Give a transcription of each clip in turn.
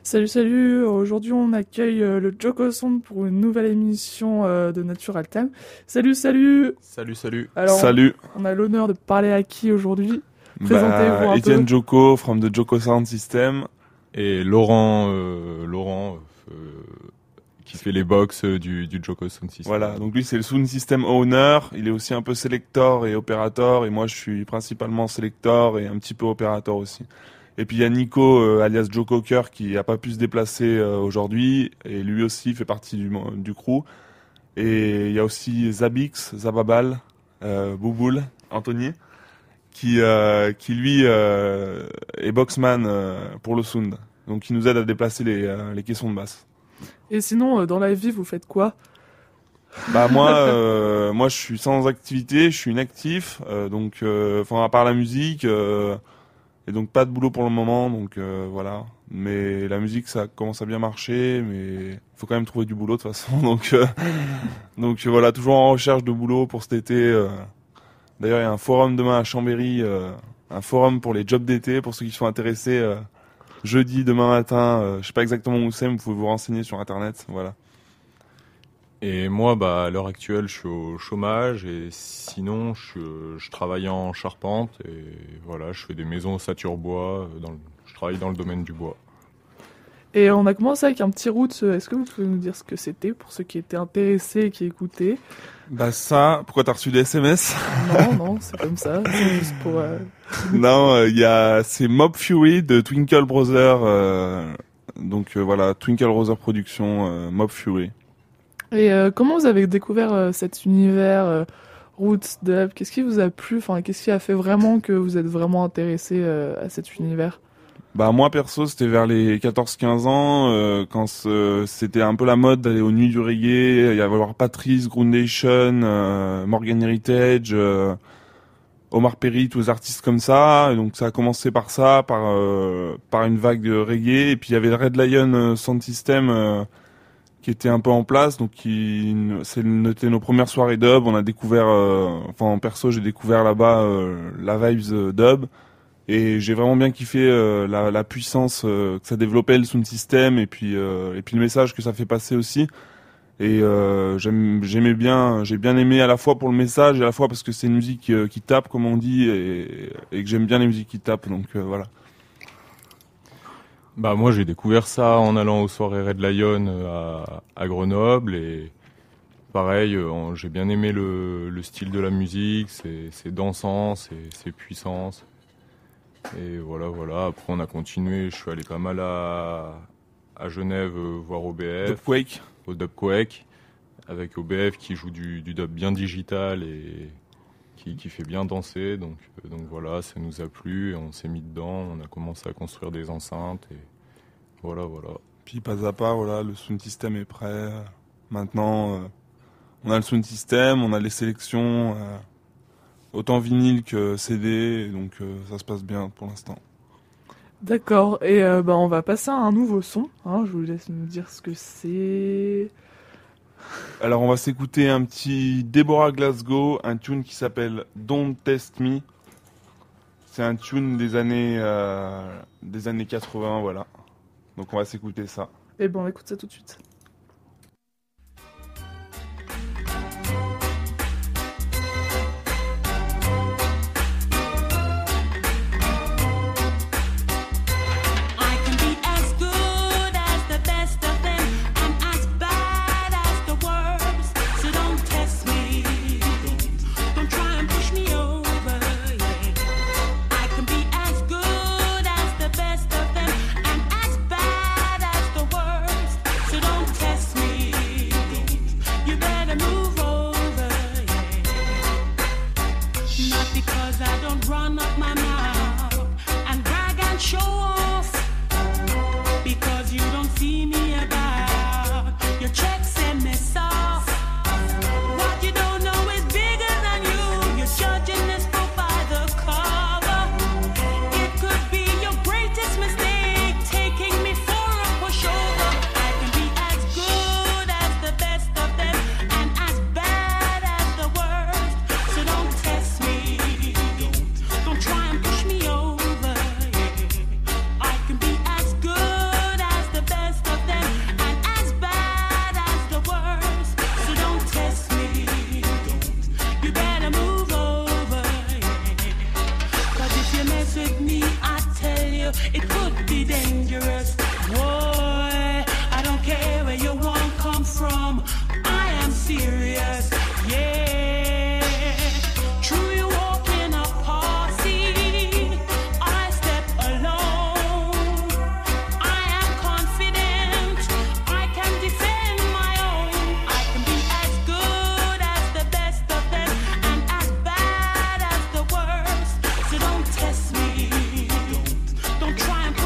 Salut, aujourd'hui on accueille le Joko Sound pour une nouvelle émission de Natural Time. Salut. Salut. Alors, Salut. On a l'honneur de parler à qui aujourd'hui? Présentez-vous un Etienne peu. Joko, from the Joko Sound System. Et Laurent, qui fait les box du Joko Sound System. Voilà, donc lui c'est le Sound System Owner, il est aussi un peu selector et opérateur, et moi je suis principalement selector et un petit peu opérateur aussi. Et puis il y a Nico, alias Joe Cocker, qui a pas pu se déplacer aujourd'hui, et lui aussi fait partie du crew. Et il y a aussi Zababal, Bouboul, Anthony, qui lui est boxman pour le sound. Donc il nous aide à déplacer les caissons de basse. Et sinon, dans la vie, vous faites quoi? Bah moi je suis sans activité, je suis inactif, donc à part la musique, et donc pas de boulot pour le moment, donc voilà. Mais la musique ça commence à bien marcher, mais faut quand même trouver du boulot de toute façon, donc voilà, toujours en recherche de boulot pour cet été. D'ailleurs il y a un forum demain à Chambéry, un forum pour les jobs d'été, pour ceux qui sont intéressés. Jeudi, demain matin, je sais pas exactement où c'est, mais vous pouvez vous renseigner sur internet, voilà. Et moi, à l'heure actuelle, je suis au chômage, et sinon, je travaille en charpente, et voilà, je fais des maisons ossature-bois, je travaille dans le domaine du bois. Et on a commencé avec un petit route. Est-ce que vous pouvez nous dire ce que c'était pour ceux qui étaient intéressés et qui écoutaient? Bah ça, pourquoi t'as reçu des SMS? Non, c'est comme ça, c'est juste pour... Non, c'est Mob Fury de Twinkle Brother, voilà, Twinkle Brother Productions, Mob Fury. Et comment vous avez découvert cet univers roots, dub? Qu'est-ce qui vous a plu? Enfin, qu'est-ce qui a fait vraiment que vous êtes vraiment intéressé à cet univers? Bah moi perso, c'était vers les 14-15 ans, quand c'était un peu la mode d'aller aux nuits du reggae. Il y avait Patrice, Groundation, Morgan Heritage, Omar Perry, tous les artistes comme ça. Et donc ça a commencé par ça, par une vague de reggae. Et puis il y avait le Red Lion Sound System qui était un peu en place. Donc c'était nos premières soirées dub. On a découvert, en perso, j'ai découvert là-bas la vibes dub. Et j'ai vraiment bien kiffé la puissance que ça développait, le sound system, et puis le message que ça fait passer aussi. Et j'ai bien aimé à la fois pour le message et à la fois parce que c'est une musique qui tape, comme on dit, et que j'aime bien les musiques qui tapent, donc voilà. Moi, j'ai découvert ça en allant aux soirées Red Lion à Grenoble, et pareil, j'ai bien aimé le style de la musique, c'est dansant, c'est puissant. Et voilà. Après, on a continué. Je suis allé pas mal à Genève voir OBF. Dubquake. Au Dubquake. Avec OBF qui joue du dub bien digital et qui fait bien danser. Donc voilà, ça nous a plu et on s'est mis dedans. On a commencé à construire des enceintes et voilà. Puis pas à pas, voilà, le sound system est prêt. Maintenant, on a le sound system, on a les sélections. Autant vinyle que CD, donc ça se passe bien pour l'instant. D'accord, et on va passer à un nouveau son, hein, je vous laisse me dire ce que c'est. Alors on va s'écouter un petit Deborah Glasgow, un tune qui s'appelle Don't Test Me. C'est un tune des années 80, voilà. Donc on va s'écouter ça. Et on écoute ça tout de suite. it could be dangerous. Boy, I don't care where you want come from. I am serious, yeah. True, you walk in a posse, I step alone. I am confident, I can defend my own. I can be as good as the best of them and as bad as the worst. So don't test me, don't try and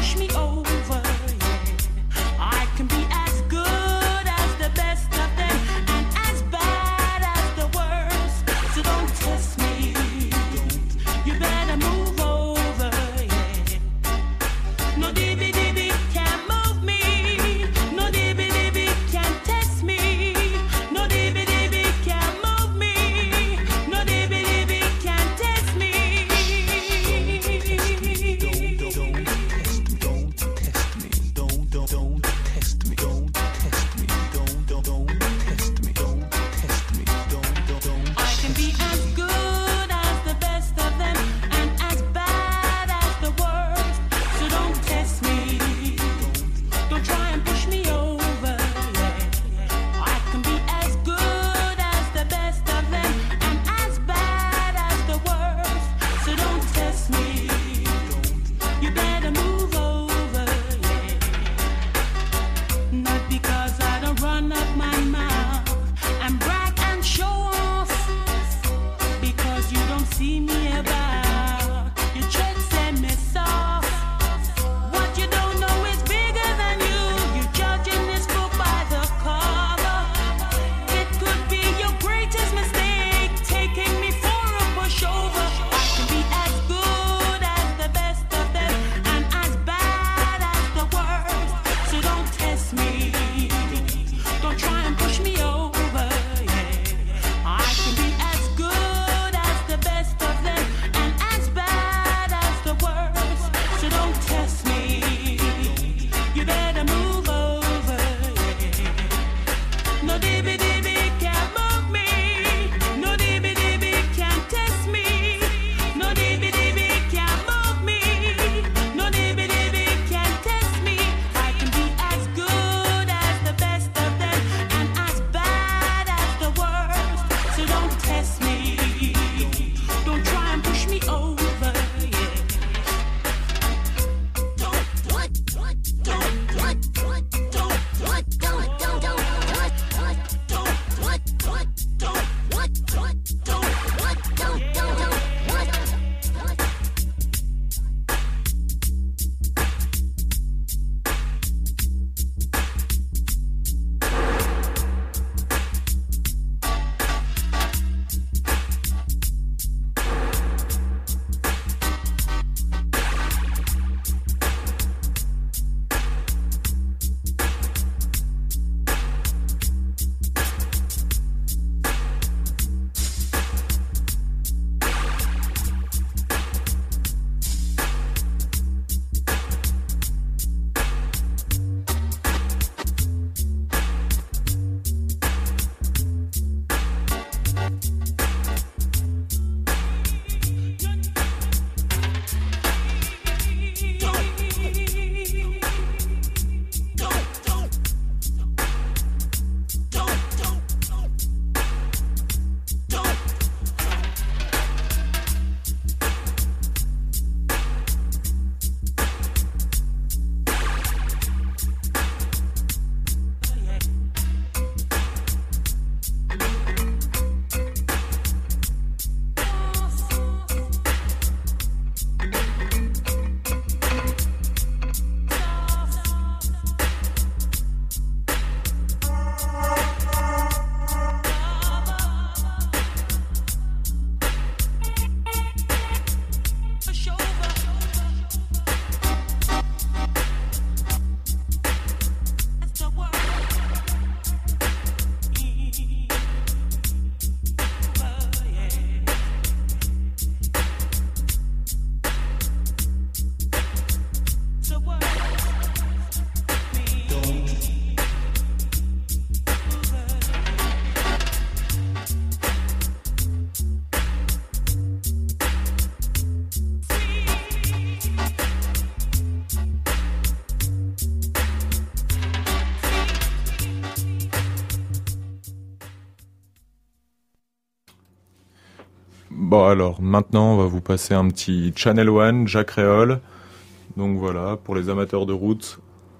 Bon alors maintenant on va vous passer un petit Channel One, Jacques Réol. Donc voilà, pour les amateurs de roots.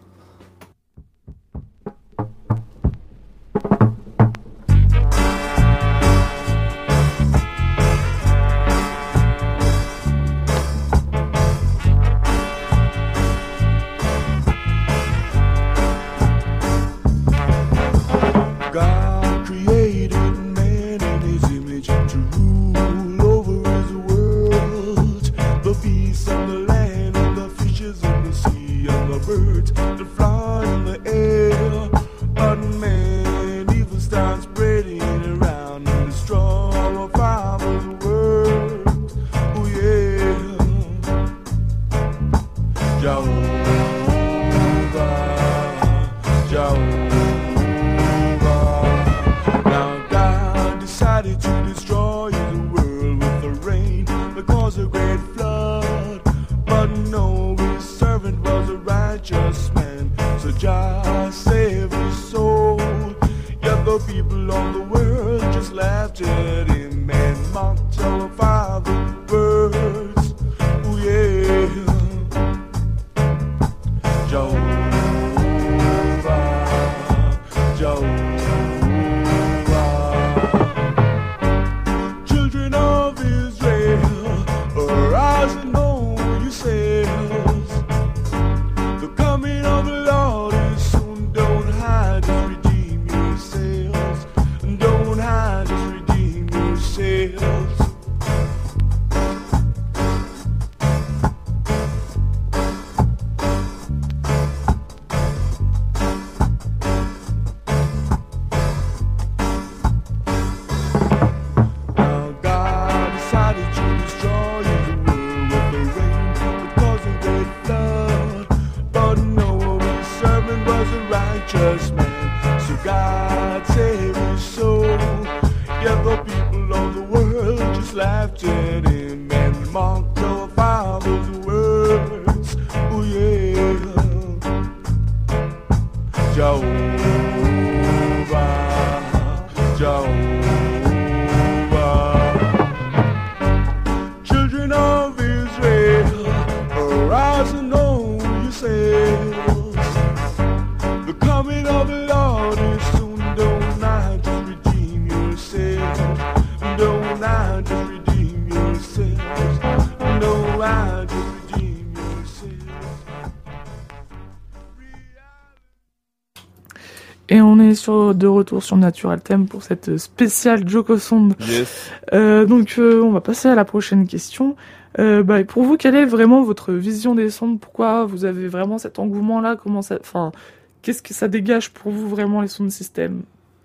God created man in his image to rule over his world. The beasts of the land and the fishes in the sea and the birds that fly in the air. But man, evil starts spreading around and destroy our Father's world. Oh yeah. Jehovah, Jehovah. Decided to destroy the world with the rain that caused a great flood. But no, his servant was a righteous man, so Jah saved his soul. Yet the people of the world just laughed at him and mocked our Father's words. Oh yeah. Jehovah, Jehovah. Et on est de retour sur Natural Theme pour cette spéciale Joko Sound. Yes. Donc on va passer à la prochaine question. Pour vous, quelle est vraiment votre vision des sondes? Pourquoi vous avez vraiment cet engouement-là? Qu'est-ce que ça dégage pour vous vraiment les sound systems?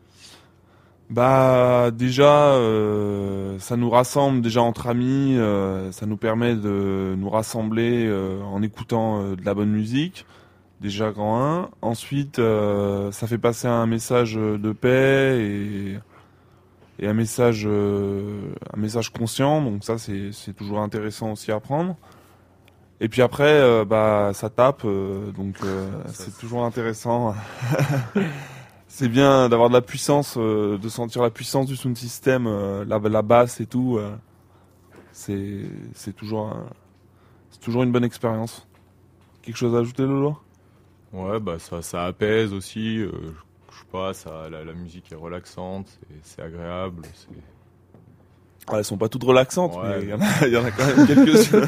Bah déjà, ça nous rassemble déjà entre amis. Ça nous permet de nous rassembler en écoutant de la bonne musique. Déjà grand 1. Ensuite, ça fait passer un message de paix et un message conscient. Donc ça, c'est toujours intéressant aussi à prendre. Et puis après, ça tape. C'est toujours intéressant. C'est bien d'avoir de la puissance, de sentir la puissance du sound system, la basse et tout. C'est toujours une bonne expérience. Quelque chose à ajouter, Lolo? Ouais, ça apaise aussi. Je sais pas, la musique est relaxante, c'est agréable. Elles sont pas toutes relaxantes, ouais, mais il y en a quand même quelques-unes.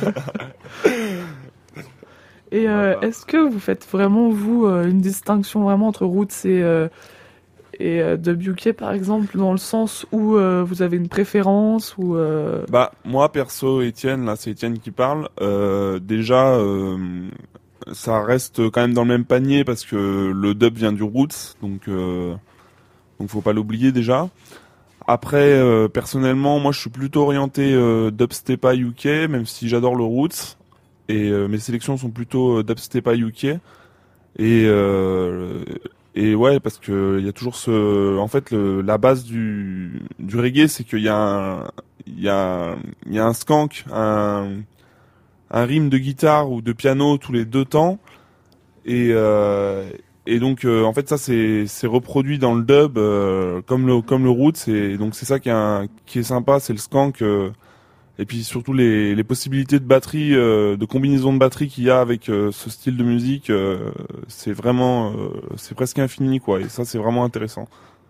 Et est-ce que vous faites vraiment, vous, une distinction vraiment entre roots et dub UK, par exemple, dans le sens où vous avez une préférence ou Moi, perso, Étienne, là, c'est Étienne qui parle. Déjà, ça reste quand même dans le même panier parce que le dub vient du roots, donc faut pas l'oublier déjà. Après, personnellement, moi, je suis plutôt orienté dubstepa UK, même si j'adore le roots. Et mes sélections sont plutôt dubstepa UK. Et ouais, parce que il y a toujours la base du reggae, c'est qu'il y a un skank, un rythme de guitare ou de piano tous les 2 temps. Et donc en fait ça c'est reproduit dans le dub comme le roots, et donc c'est ça qui est sympa, c'est le skank Et puis surtout les possibilités de batterie, de combinaison de batterie qu'il y a avec ce style de musique, c'est vraiment, c'est presque infini quoi. Et ça c'est vraiment intéressant.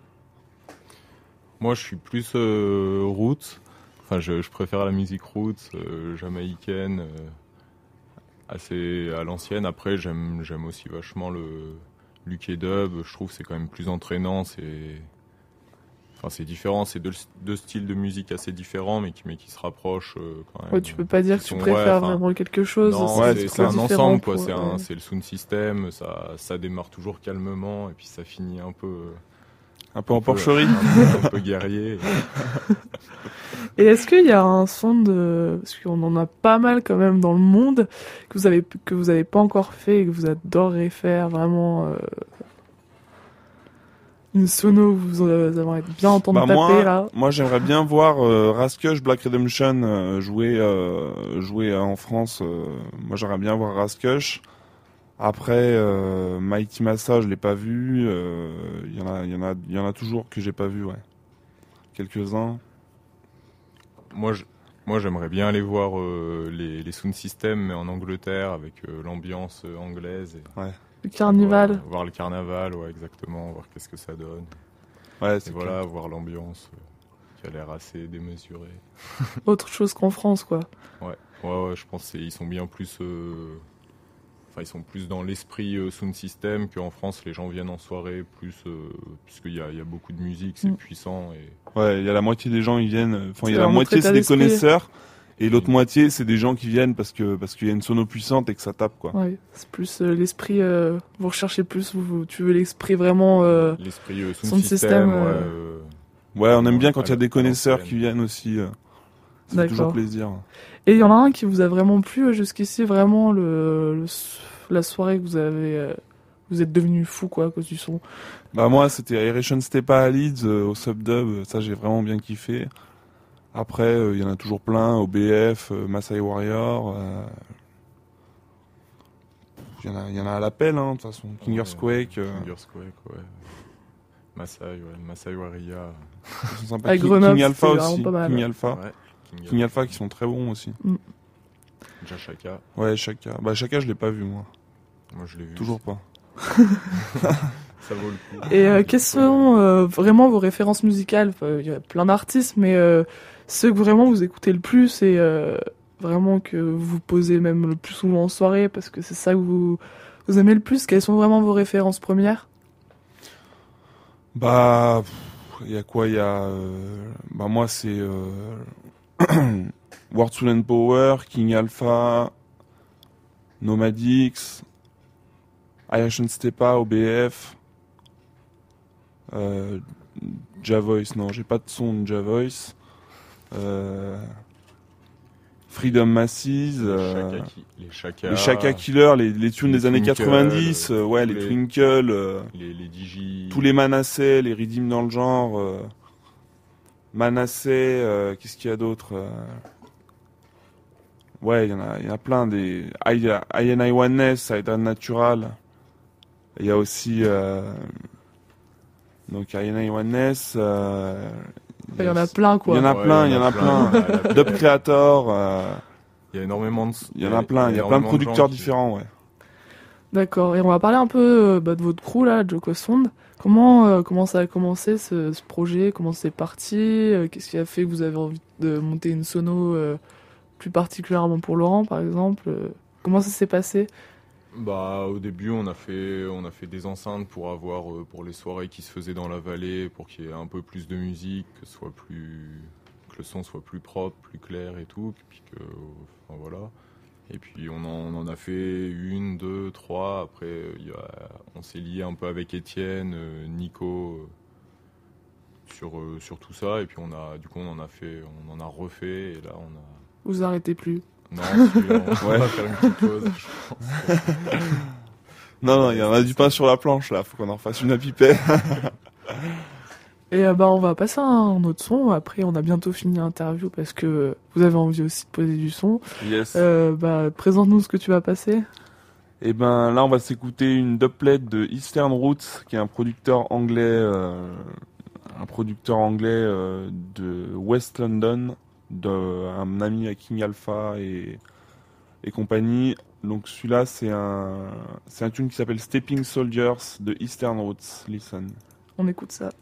Moi, je suis plus roots. Enfin, je préfère la musique roots, jamaïcaine, assez à l'ancienne. Après, j'aime aussi vachement le UK dub. Je trouve que c'est quand même plus entraînant. C'est différent. C'est deux styles de musique assez différents, mais qui se rapprochent quand même. Ouais, tu peux pas dire que tu préfères vraiment quelque chose. Non, c'est c'est un différent, ensemble, quoi. quoi. C'est le sound system. Ça démarre toujours calmement, et puis ça finit un peu En porcherie. un peu guerrier. Et est-ce qu'il y a un son parce qu'on en a pas mal quand même dans le monde, que vous avez pas encore fait et que vous adoreriez faire vraiment, une sono où vous allez bien entendre taper là? Moi j'aimerais bien voir Raskush Black Redemption jouer en France. Moi j'aimerais bien voir Raskush. Après Mighty Massa, je l'ai pas vu. Il y en a toujours que j'ai pas vu, ouais. Quelques-uns. Moi, j'aimerais bien aller voir les sound systems, mais en Angleterre, avec l'ambiance anglaise. Le carnaval. Voir le carnaval, ouais, exactement. Voir qu'est-ce que ça donne. Ouais, Et c'est voilà, voir l'ambiance qui a l'air assez démesurée. Autre chose qu'en France, quoi. Ouais, je pense qu'ils sont bien plus... ils sont plus dans l'esprit sound system qu'en France. Les gens viennent en soirée puisqu'il y a beaucoup de musique, c'est puissant. Ouais, il y a la moitié des gens qui viennent. Enfin, il y a C'est la un moitié autre c'est des état d'esprit. connaisseurs et l'autre moitié c'est des gens qui viennent parce qu'il y a une sono puissante et que ça tape quoi. Ouais, c'est plus l'esprit. Vous recherchez plus. Tu veux l'esprit vraiment. L'esprit sound sound system, system, Ouais, on aime bien quand il y a des à connaisseurs l'ancienne. qui viennent aussi. Ça fait D'accord. toujours plaisir. Et il y en a un qui vous a vraiment plu jusqu'ici, vraiment la soirée que vous êtes devenu fou quoi à cause du son. Bah moi c'était Aeration Stepa à Leeds au subdub, ça j'ai vraiment bien kiffé. Après il y en a toujours plein, OBF, Masai Warrior. Il y en a à l'appel de toute façon. King Earthquake. Kingersquake, ouais. Masai Warrior. Ils sont sympas. Avec Grenoble, King Alpha c'était aussi. vraiment pas mal. King Alpha. Ouais. King Alpha qui sont très bons aussi. Jashaka, Ouais, Chaka. Bah Chaka je l'ai pas vu moi. moi je l'ai vu. Toujours pas. Ça vaut le coup. Et quelles sont vraiment vos références musicales? Enfin, il y a plein d'artistes, mais ceux que vraiment vous écoutez le plus et vraiment que vous posez même le plus souvent en soirée parce que c'est ça que vous aimez le plus. Quelles sont vraiment vos références premières? Bah, il y a quoi? Bah moi c'est World Soul and Power, King Alpha, Nomadix, Aeration Stepa, OBF, Javoice. Non, j'ai pas de son de Javoice. Freedom Masses, les Shaka Killer, les tunes les des années Twinkle, 90, ouais, les les- Twinkle. les DJ. Tous les Manasseh, les Redeem dans le genre. Manasseh, qu'est-ce qu'il y a d'autre Ouais, il y en a plein. I Oneness, Side Natural. Il y a aussi... donc I Oneness. Il y en a plein quoi. Il y en a plein, il y en a plein. Dub Creator. Il y a énormément de... Il y en a plein. Il y a plein de producteurs différents, ouais. D'accord. Et on va parler un peu de votre crew là, Joko Sound. Comment ça a commencé ce projet? Comment c'est parti? Qu'est-ce qui a fait que vous avez envie de monter une sono plus particulièrement pour Laurent, par exemple? Comment ça s'est passé? Bah, au début, on a fait des enceintes pour avoir pour les soirées qui se faisaient dans la vallée, pour qu'il y ait un peu plus de musique, que le son soit plus propre, plus clair et tout, puis enfin, voilà. Et puis on en a fait 1, 2, 3. Après, on s'est lié un peu avec Étienne, Nico sur tout ça. Et puis on en a refait. Et là, on a. Vous arrêtez plus? Non, celui-là, on va faire une petite pause, je pense. Non, il y en a du pain sur la planche là. Faut qu'on en fasse une à piper. Et on va passer à un autre son. Après, on a bientôt fini l'interview parce que vous avez envie aussi de poser du son. Yes. Présente-nous ce que tu vas passer. Et ben là, on va s'écouter une dubplate de Eastern Roots, qui est un producteur anglais de West London, d'un ami à King Alpha et compagnie. Donc celui-là, c'est un tune qui s'appelle Stepping Soldiers de Eastern Roots. Listen. On écoute ça.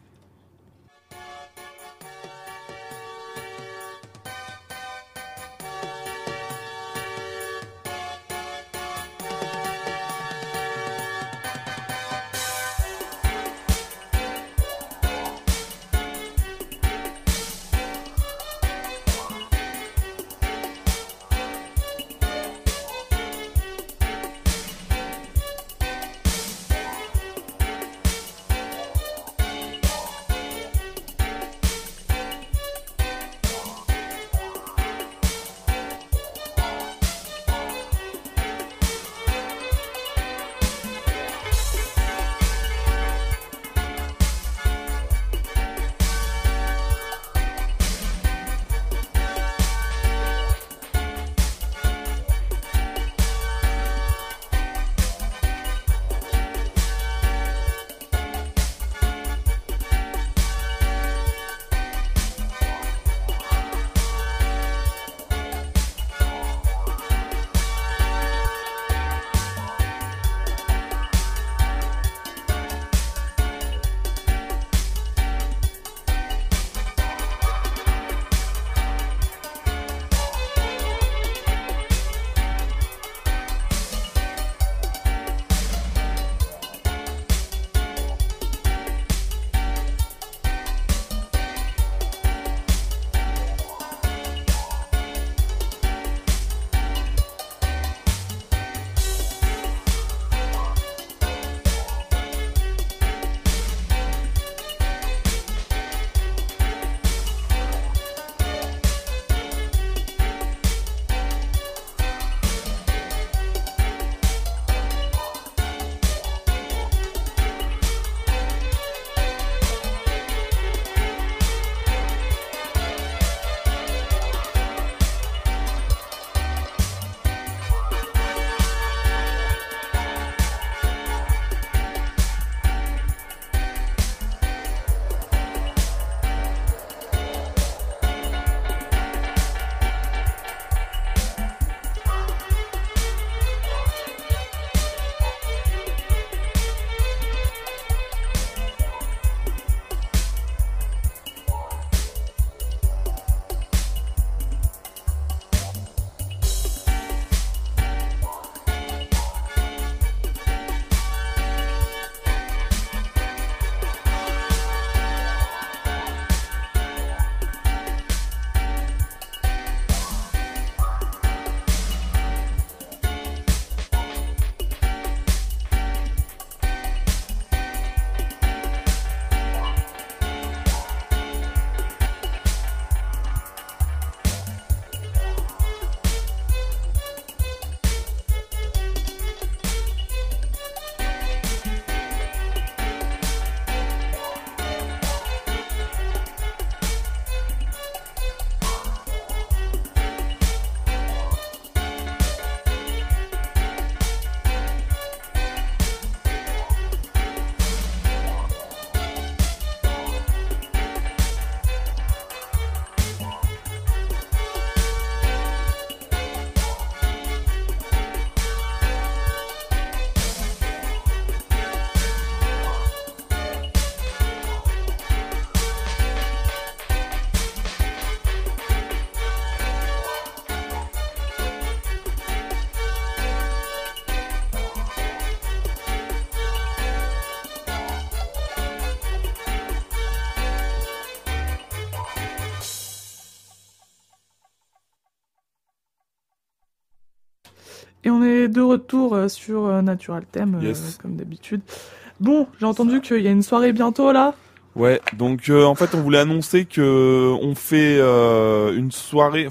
Et on est de retour sur Natural Theme, Yes. comme d'habitude. Bon, j'ai entendu qu'il y a une soirée bientôt là. Ouais, donc en fait on voulait annoncer que on fait une soirée,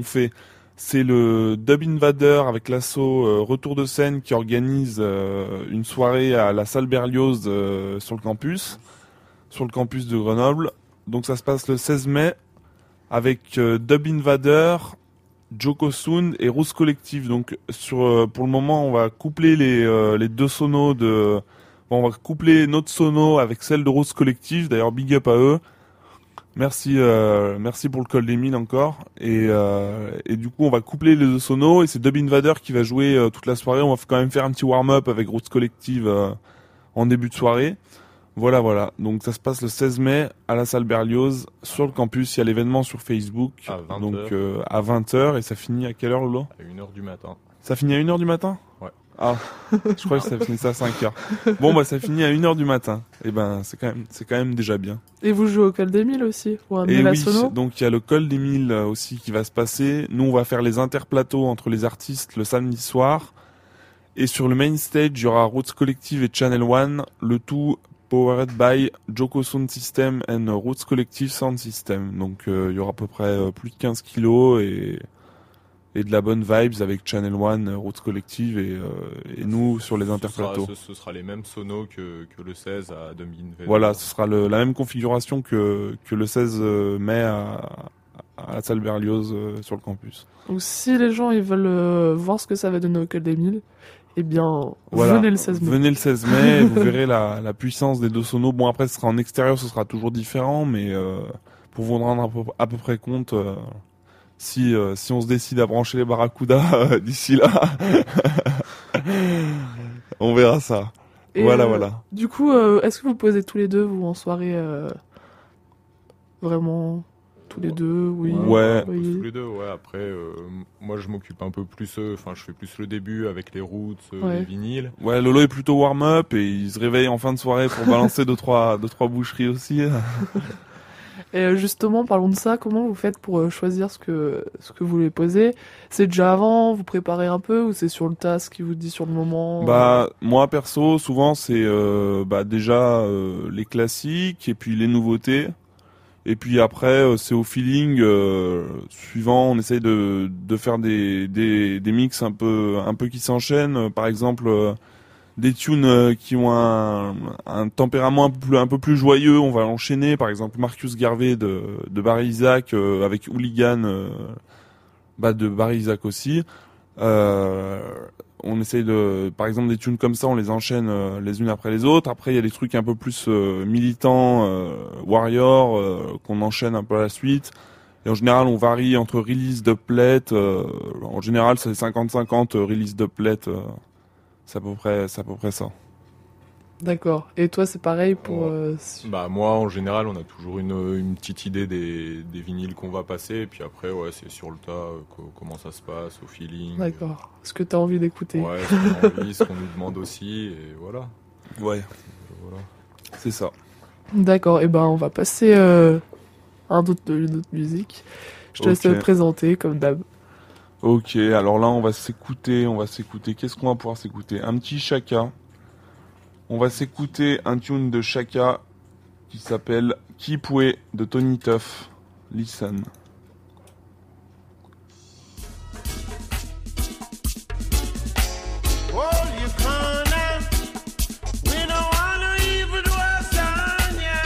c'est le Dub Invader avec l'assaut Retour de scène qui organise une soirée à la salle Berlioz sur le campus de Grenoble. Donc ça se passe le 16 mai avec Dub Invader, Joko Sound et Rose Collective. Donc pour le moment on va coupler les deux sonos on va coupler notre sono avec celle de Rose Collective. D'ailleurs big up à eux. Merci pour le col des mines encore. Et du coup, on va coupler les deux sonos et c'est Dub Invader qui va jouer toute la soirée. On va quand même faire un petit warm-up avec Roots Collective en début de soirée. Voilà. Donc ça se passe le 16 mai à la salle Berlioz sur le campus. Il y a l'événement sur Facebook. À 20h. Donc à 20h et ça finit à quelle heure, Lolo ? À 1h du matin. Ça finit à 1h du matin ? Ouais. Ah, je croyais que ça finissait à 5h. Bon, bah, ça finit à 1h du matin. Et ben, c'est quand même déjà bien. Et vous jouez au Col des Milles aussi, pour amener Et la oui, sono. donc il y a le Col des Milles aussi qui va se passer. Nous, on va faire les interplateaux entre les artistes le samedi soir. Et sur le main stage, il y aura Roots Collective et Channel One, le tout powered by Joko Sound System and Roots Collective Sound System. Donc il y aura à peu près plus de 15 kilos et de la bonne vibes avec Channel One, Roots Collective et nous sur les interplateaux. Ce sera les mêmes sonos que le 16 à Dumbin. Voilà, ce sera la même configuration que le 16 mai à la salle Berlioz sur le campus. Donc si les gens ils veulent voir ce que ça va donner au Col des Milles, eh bien, Voilà. venez le 16 mai. Venez le 16 mai, vous verrez la puissance des deux sonos. Bon, après, ce sera en extérieur, ce sera toujours différent, mais pour vous rendre à peu près compte, si on se décide à brancher les Barracuda d'ici là, on verra ça. Et, Voilà. Du coup, est-ce que vous posez tous les deux, vous, en soirée, vraiment tous les deux, oui. Ouais. Oui. Tous les deux, ouais. Après, moi, je m'occupe un peu plus, je fais plus le début avec les roots, Ouais. les vinyles. Ouais, Lolo est plutôt warm-up et il se réveille en fin de soirée pour balancer deux trois boucheries aussi. Et justement, parlons de ça. Comment vous faites pour choisir ce que vous voulez poser ? C'est déjà avant, vous préparez un peu, ou c'est sur le tas ce qui vous dit sur le moment ? Bah, moi perso, souvent c'est déjà les classiques et puis les nouveautés. Et puis après, c'est au feeling suivant. On essaye de faire des mix un peu qui s'enchaînent. Par exemple, des tunes qui ont un tempérament un peu plus joyeux. On va enchaîner. Par exemple, Marcus Garvey de Barry Isaac avec Hooligan de Barry Isaac aussi. On essaye par exemple, des tunes comme ça, on les enchaîne les unes après les autres. Après, il y a des trucs un peu plus militants, warrior, qu'on enchaîne un peu à la suite. Et en général, on varie entre release, dubplate. En général, c'est 50-50 release, dubplate. C'est à peu près ça. D'accord. Et toi, c'est pareil pour... Bah, moi, en général, on a toujours une petite idée des vinyles qu'on va passer. Et puis après, ouais, c'est sur le tas, comment ça se passe, au feeling. D'accord. Ce que t'as envie d'écouter. Ouais, ce qu'on a envie, ce qu'on nous demande aussi. Et voilà. Ouais, Voilà. c'est ça. D'accord. Et ben, on va passer à une autre musique. Je te laisse Ok. présenter, comme d'hab. Ok, alors là, on va s'écouter. Qu'est-ce qu'on va pouvoir s'écouter ? Un petit Chaka. On va s'écouter un tune de Chaka qui s'appelle Keep Way de Tony Tuff. Listen. Hold your corner. We don't want no evil to us on ya.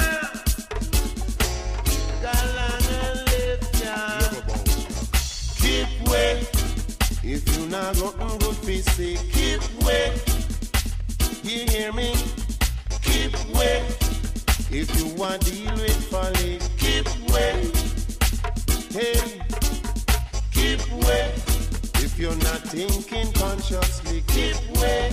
Galanga lift ya. Keep way. If you not gotten good fi say keep way. You hear me? Keep way. If you want deal with folly, keep way. Hey, keep way. If you're not thinking consciously, keep way.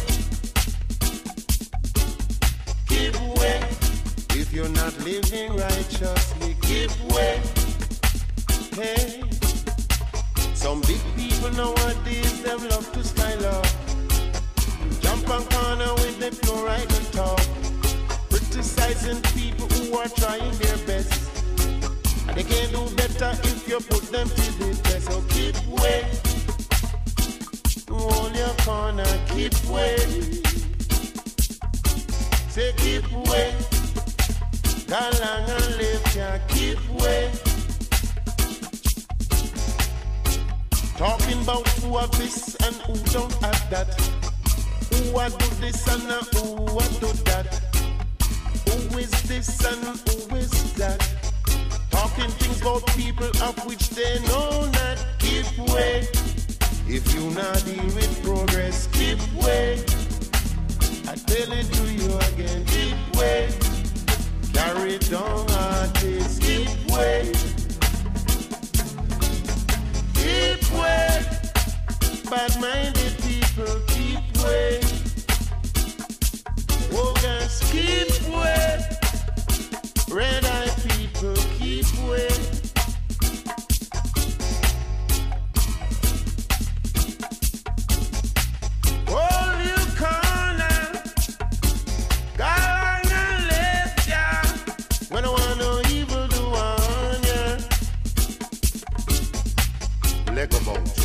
Keep way. If you're not living righteously, keep way. Hey, some big people nowadays, they love to style up. Jump on corner with the flow right on top. Criticizing people who are trying their best. And they can't do better if you put them to the test. So keep way. Hold your corner, keep way. Say keep way. Galang and lift ya, keep way. Talking about who have this and who don't have that. Who a do this and who a do that. Who is this and who is that. Talking things about people of which they know not. Keep way. If you not deal with progress, keep way. I tell it to you again, keep way. Carry down artists, keep way. Keep way. Bad-minded people, keep way. Wogans, keep way. Red-eye people, keep way. All you corner, gone and left ya. When I want no evil do on ya. Lego bones.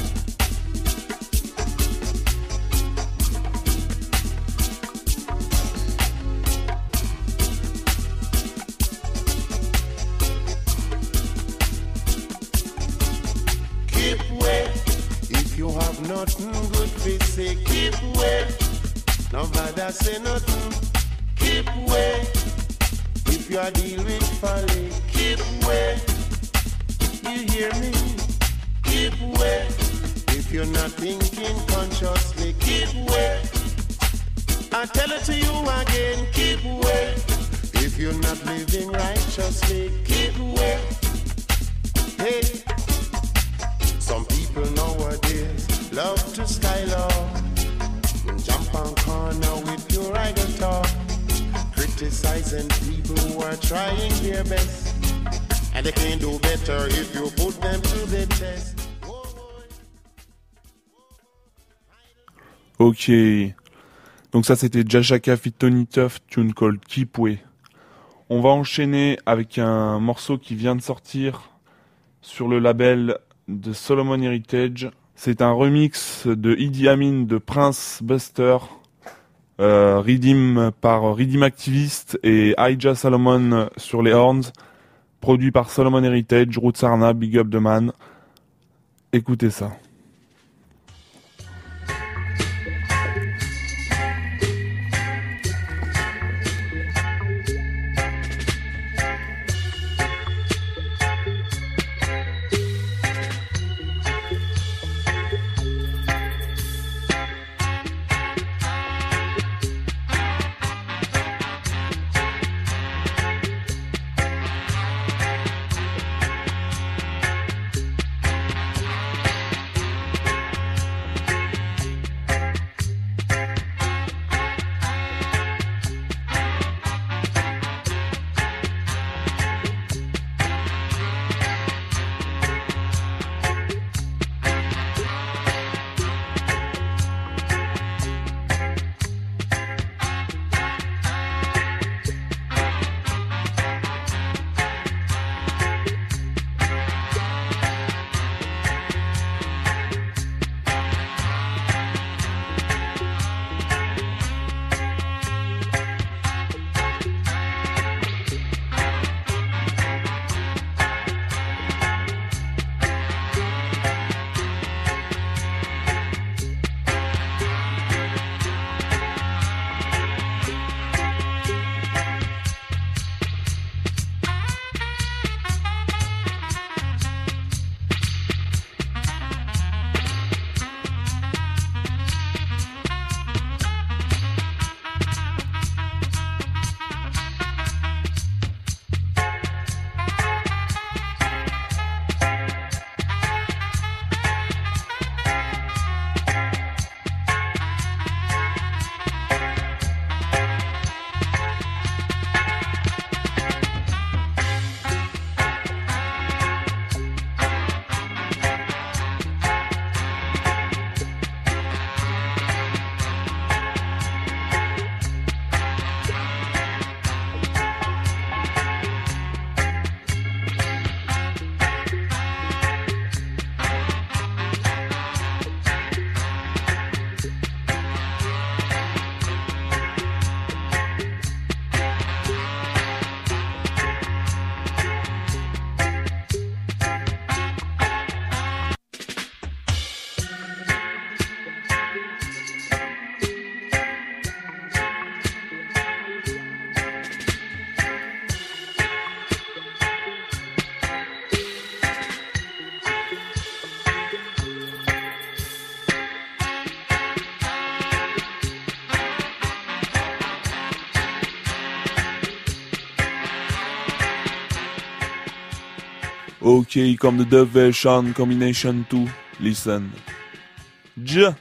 Keep way. If you have nothing good to say, keep way. Nobody say nothing. Keep way. If you are deal with folly, keep way. You hear me? Keep way. If you're not thinking consciously, keep way. I tell it to you again, keep way. If you're not living righteously, keep way. Hey, some people nowadays love to style up, jump on corner with your idle talk, criticizing people who are trying their best, and they can do better if you put them to the test. Ok. Donc ça c'était Jashaka Fit Tony Tuff, tune called Keep Way. On va enchaîner avec un morceau qui vient de sortir sur le label de Solomon Heritage. C'est un remix de Idi Amin de Prince Buster, Redeem par Redeem Activist et Ija Solomon sur les horns, produit par Solomon Heritage, Roots Arna, Big Up the Man. Écoutez ça. Okay, come the dub version combination 2. Listen. Ja.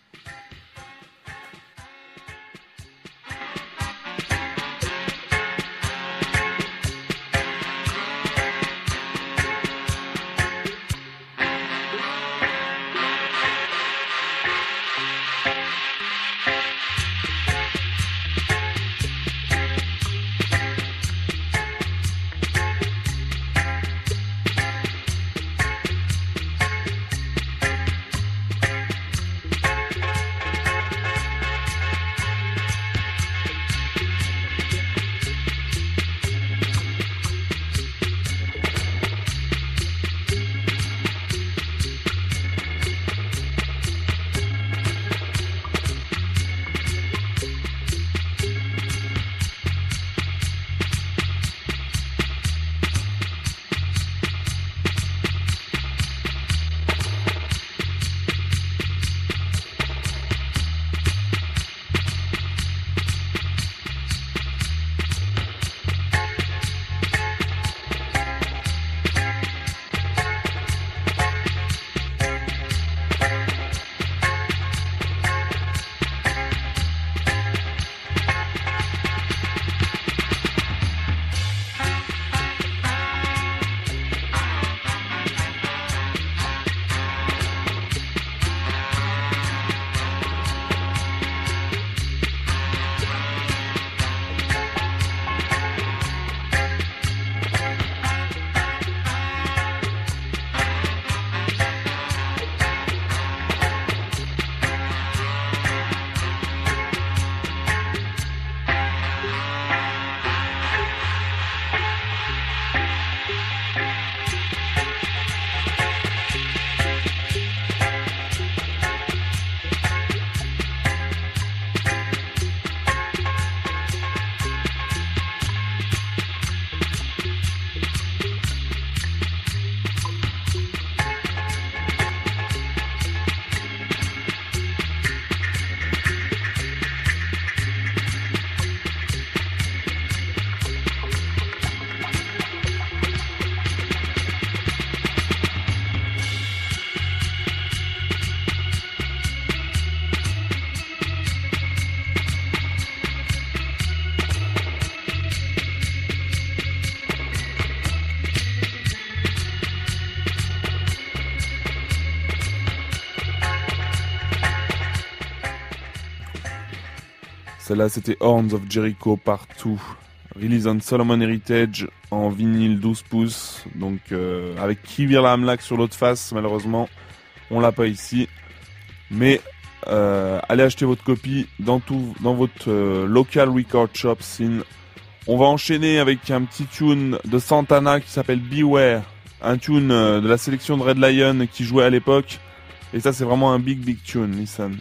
Celle-là, c'était Horns of Jericho Partout, release on Solomon Heritage en vinyle 12 pouces, donc avec Kivir la Amlak sur l'autre face, malheureusement, on l'a pas ici. Mais allez acheter votre copie dans votre local record shop scene. On va enchaîner avec un petit tune de Santana qui s'appelle Beware, un tune de la sélection de Red Lion qui jouait à l'époque, et ça c'est vraiment un big tune, listen.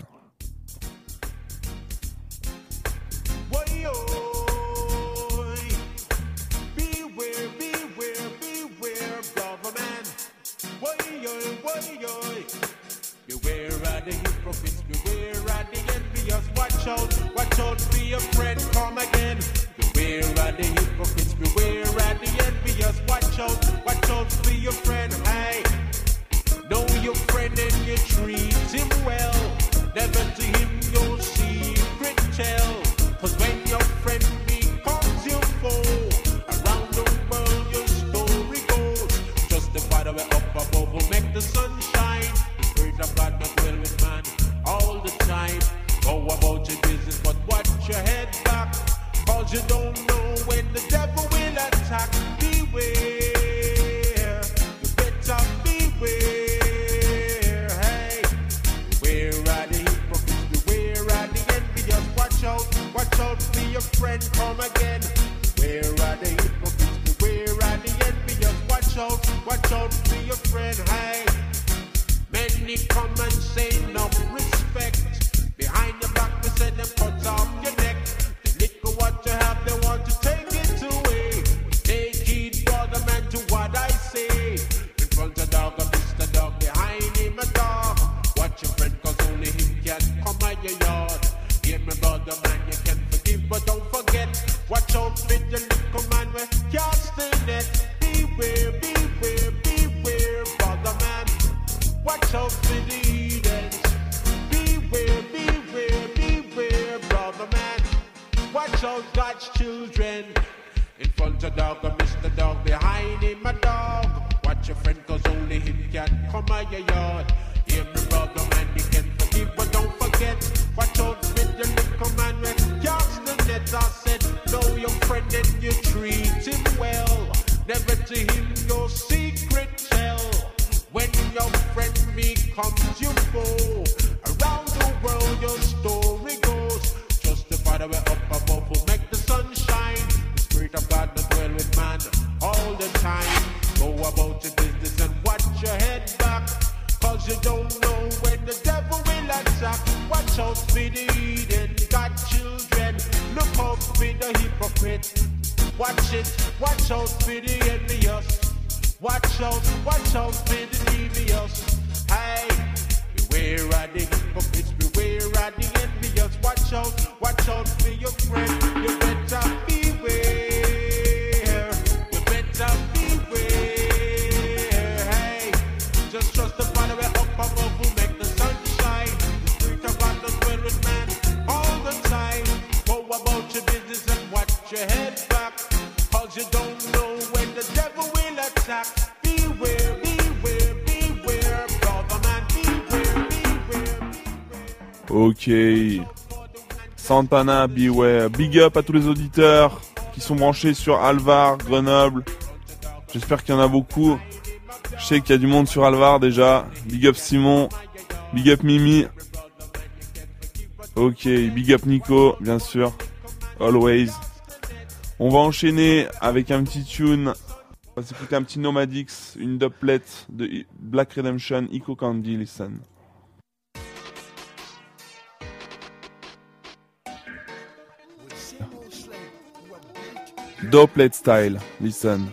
Watch out, be a friend, come again. Beware of the hypocrites, beware of the envious. Watch out, be a friend, hey. Know your friend and you treat him well. Never to him your secret tell. Cause when your friend becomes your foe, around the world your story goes. Justify the way up above will make the sun shine. The spirit of God not dwell with man all the time. Go about your business, but watch your head back. Cause you don't know when the devil will attack. Beware, you better beware. Hey, beware of the hypocrites, beware of the envious. Watch out, be your friend, come again. Beware of the hypocrites, beware of the envious. Watch out, be your friend. Hey, many come and say no respect. Behind your back, they say them cut off your neck. They lick what you have, they want to take it away. Take heed, brother man, to what I say. In front of dog, a Mr. Dog, behind him a dog. Watch your friend, cause only him can come at your yard. Hear me, brother man, you can forgive, but don't forget. Watch out with the little man, we cast the net. Beware, beware, beware. Watch out for the heathens. Beware, beware, beware, brother man. Watch out, God's children. In front of dog, Mr. Dog, behind him a dog. Watch your friend, cause only him can come out your yard. Hear me, brother man, you can forgive, but don't forget. Watch out with the little man when cast the net. I said, know your friend and you treat him well. Never to him your secret tell. When your friend becomes your foe, around the world your story goes. Just the Father way up above will make the sun shine. The Spirit of God that dwell with man all the time. Go about your business and watch your head back, cause you don't know when the devil will attack. Watch out for the heathen, God children. Look out for the hypocrite. Watch it, watch out for the envious. Watch out for the devious. Hey, beware of the hypocrites, beware of the envious. Watch out for your friend. You better beware. You better beware. Hey, just trust the Father way up above who make the sun shine. The Spirit of God does dwell with man all the time. Go about your business and watch your head back, cause you don't know when the devil will attack. Beware, beware, beware, brother man, beware, beware, beware. Ok. Santana, Beware. Big up à tous les auditeurs qui sont branchés sur Alvar, Grenoble. J'espère qu'il y en a beaucoup. Je sais qu'il y a du monde sur Alvar déjà. Big up Simon. Big up Mimi. Ok, big up Nico, bien sûr. Always. On va enchaîner avec un petit tune. On va s'écouter un petit Nomadix, une doublette de Black Redemption, Eco Candy, listen. Doublet style, listen.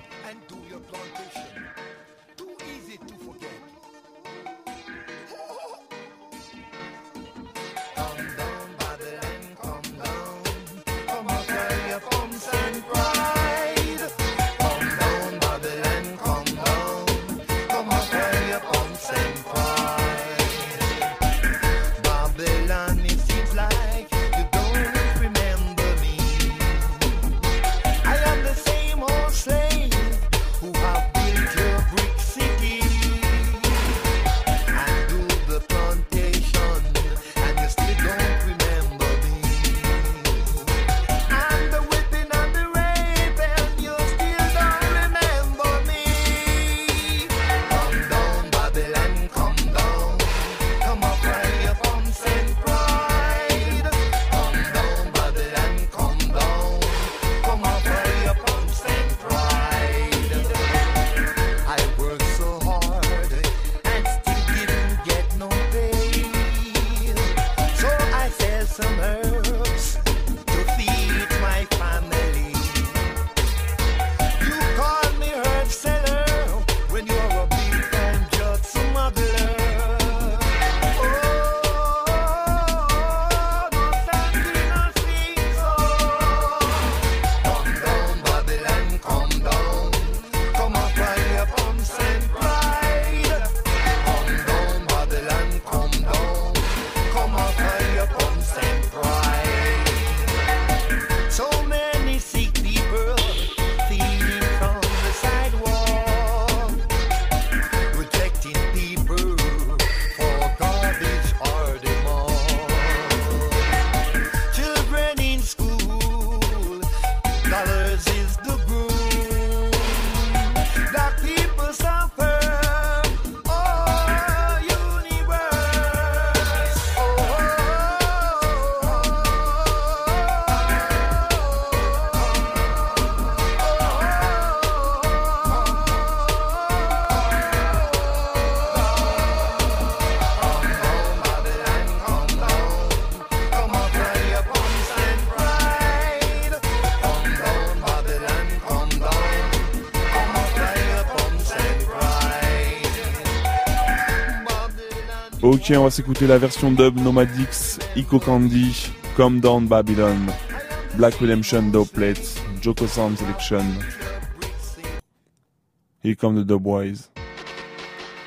Ok, on va s'écouter la version dub Nomadix, Eco Candy, Come Down Babylon, Black Redemption Doublet, Joko Sound Selection. Here come the Dubwise.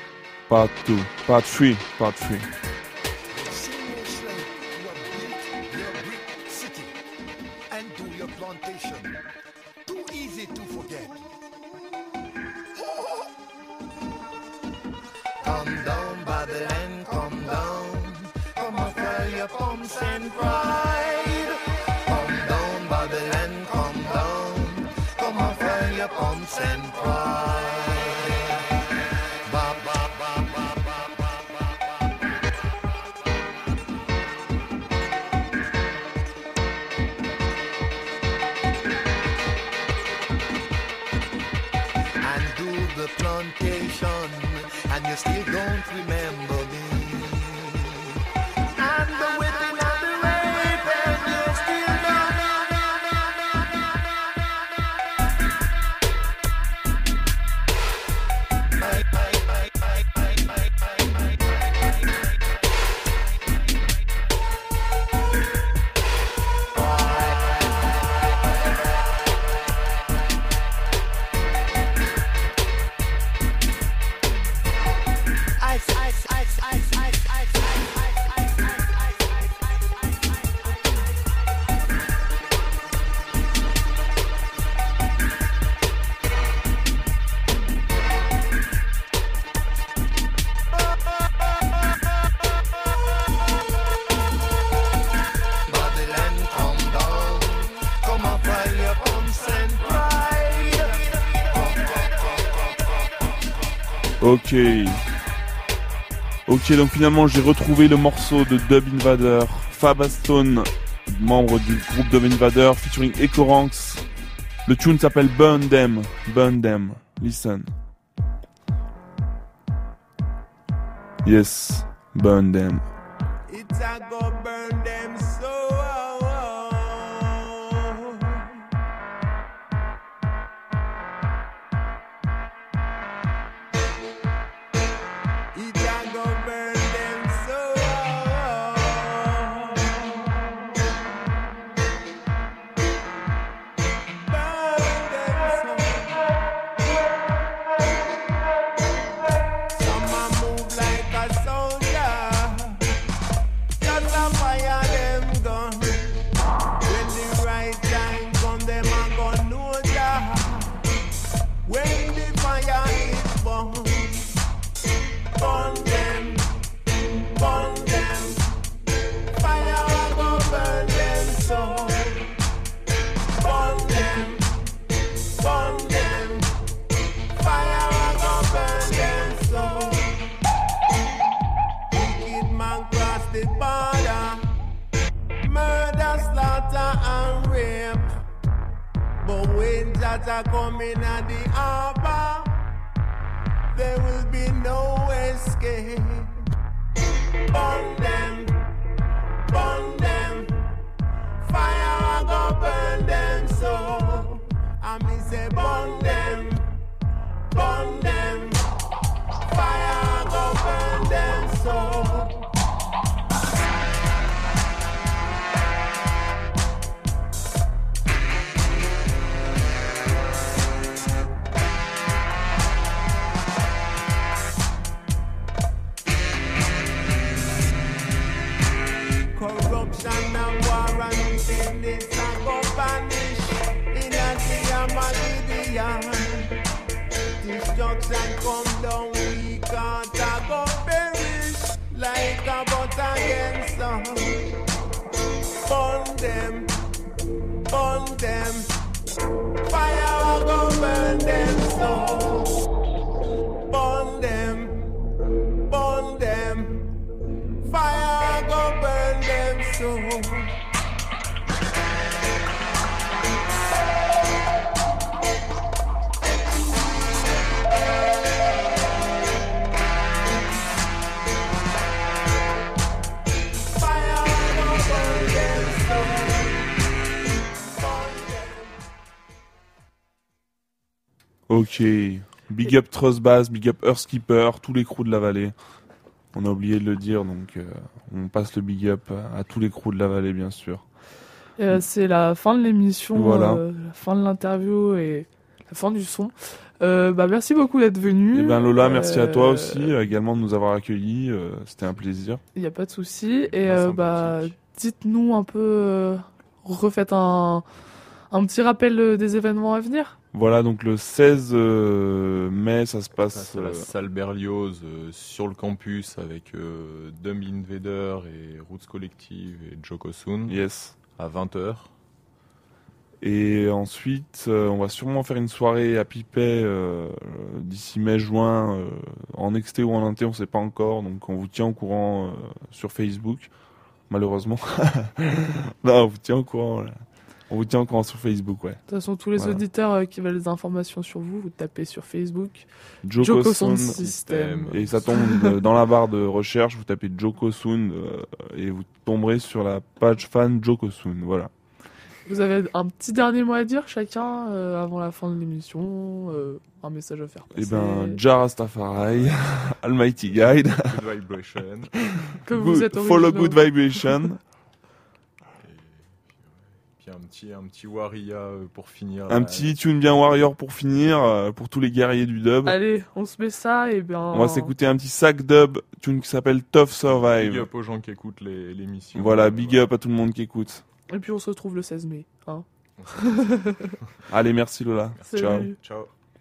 Part 2, Part 3, Part 3. Seamless like you have built your brick city and do your plantation. Too easy to forget. Come down, Babylon, come down. Come and fire your pumps and pride. Come down, Babylon, come down. Come and fire your pumps and pride. Ba, ba, ba, ba, ba, ba, ba, and do the plantation, and you still don't remember me. And the whipping and the rape, and you still Babylon, come down. Come and fire your pumps and pride. Ok. Ok, donc finalement j'ai retrouvé le morceau de Dub Invader, Fab Astone, membre du groupe Dub Invader, featuring Echo Ranks. Le tune s'appelle Burn Them. Burn Them. Listen. Yes, Burn Them. It's a go burn them so. It's a go burn them so. Burn them so. Some a move like a soldier. Just a fire them gun. When the right time come, them a gun know ya. When the fire is born, burn them, burn them. Fire a go burn them so. Burn them, burn them. Fire a go burn them so. Wicked man cross the border, murder, slaughter and rape. But when Jaja come in at the harbor, there will be no escape. Burn them, burn them. Fire a go burn them so. And me say burn them, burn them. Fire a go burn them so. Corruption and war and wickedness a go vanish in a day of Armageddon. Destruction come down, we can't a go perish like a butter against sun. Burn them, burn them. Fire a go burn them so. Burn them, burn them. Fire go burn them so. Fire go burn them so. Burn them. Ok. Big up Trust Bass, big up Earthkeeper, tous les crews de la vallée. On a oublié de le dire, donc on passe le big up à tous les crews de la vallée, bien sûr. C'est la fin de l'émission, Voilà. la fin de l'interview et la fin du son. Merci beaucoup d'être venu. Et ben Lola, merci à toi aussi également de nous avoir accueillis. C'était un plaisir. Il n'y a pas de souci. Et Sympathique. dites-nous un peu, refaites un petit rappel des événements à venir. Voilà, donc le 16 mai, ça se Ça, passe. c'est la salle Berlioz sur le campus avec Dumb Invader et Roots Collective et Joko Soon Yes. à 20h. Et ensuite, on va sûrement faire une soirée à Pipet d'ici mai-juin, en exté ou en inté, on sait pas encore. Donc on vous tient au courant sur Facebook, malheureusement. Non, on vous tient au courant. Là. On vous tient au courant sur Facebook, ouais. De toute façon, tous les Voilà. auditeurs qui veulent des informations sur vous, vous tapez sur Facebook. Joko Sound Soon. System. Et ça tombe dans la barre de recherche, vous tapez Joko Soon et vous tomberez sur la page fan Joko Soon. Voilà. Vous avez un petit dernier mot à dire chacun avant la fin de l'émission, un message à faire passer. Et ben, Jah Rastafari, Almighty Guide, Good Vibration. que vous êtes follow originaux. good vibration. Puis un petit Waria pour finir. Un petit tune bien warrior pour finir, pour tous les guerriers du dub. Allez, on se met ça et bien. On va s'écouter un petit sac dub, tune qui s'appelle Tough Big Survive. up aux gens qui écoutent l'émission. Voilà, big up à tout le monde qui écoute. Et puis on se retrouve le 16 mai. Hein. Allez, merci Lola. Merci. Ciao. Salut. Ciao.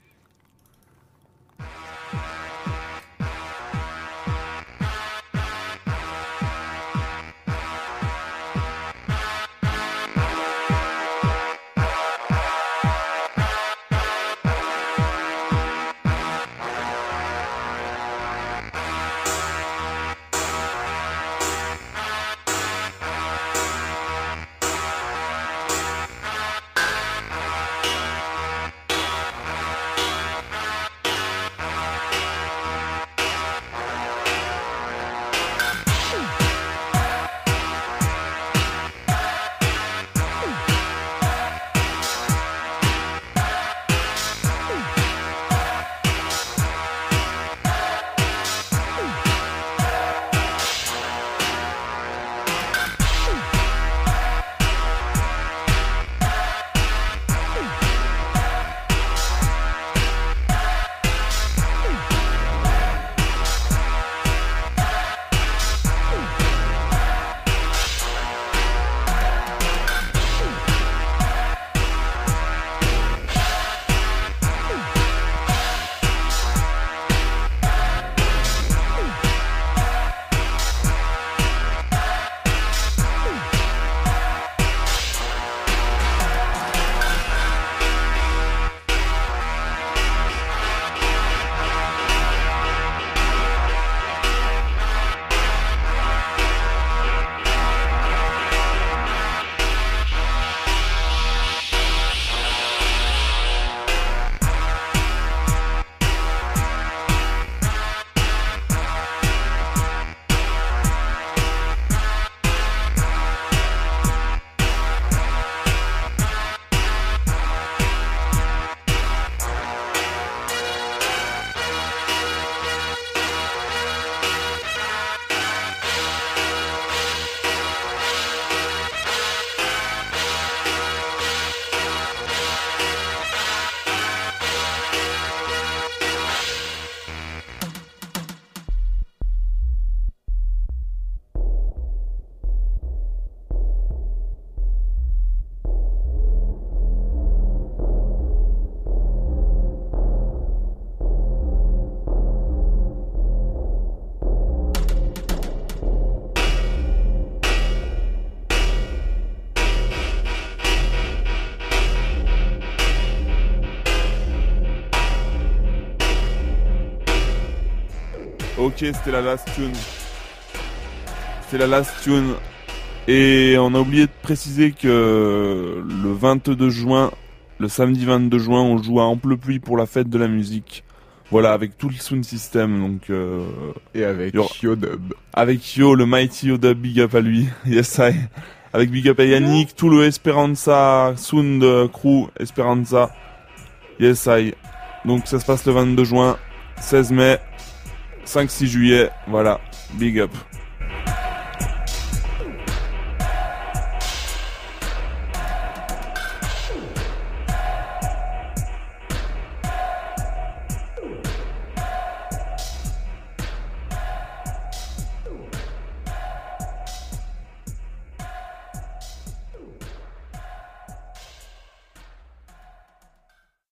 Ok, c'était la last tune. C'était la last tune. Et on a oublié de préciser que le 22 juin, le samedi 22 juin, on joue à Amplepuis pour la fête de la musique. Voilà, avec tout le sound system. Donc, Et avec Yo. Yodub. avec Yo, le mighty Yoda, big up à lui. Yes, I. Avec big up à Yannick, tout le Esperanza Sound Crew Esperanza. Yes, I. Donc ça se passe le 22 juin, 16 mai, 5-6 juillet. Voilà, big up.